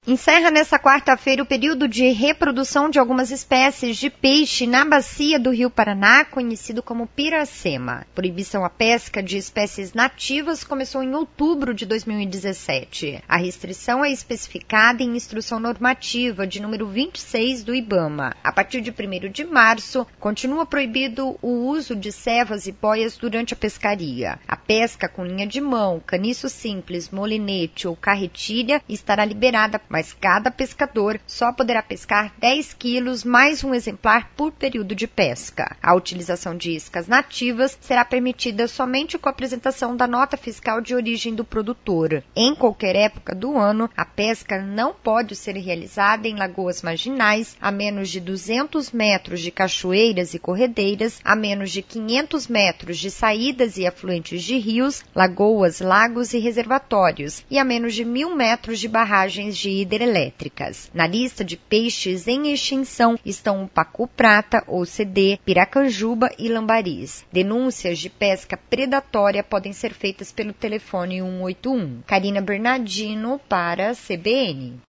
Encerra nesta quarta-feira o período de reprodução de algumas espécies de peixe na bacia do Rio Paraná, conhecido como Piracema. Proibição à pesca de espécies nativas começou em outubro de 2017. A restrição é especificada em Instrução Normativa de número 26 do IBAMA. A partir de 1º de março, continua proibido o uso de servas e boias durante a pescaria. A pesca com linha de mão, caniço simples, molinete ou carretilha estará liberada, mas cada pescador só poderá pescar 10 quilos mais um exemplar por período de pesca. A utilização de iscas nativas será permitida somente com a apresentação da nota fiscal de origem do produtor. Em qualquer época do ano, a pesca não pode ser realizada em lagoas marginais a menos de 200 metros de cachoeiras e corredeiras, a menos de 500 metros de saídas e afluentes de rios, lagoas, lagos e reservatórios, e a menos de 1.000 metros de barragens de hidrelétricas. Na lista de peixes em extinção estão o pacu-prata, ou CD, piracanjuba e lambaris. Denúncias de pesca predatória podem ser feitas pelo telefone 181. Karina Bernardino para a CBN.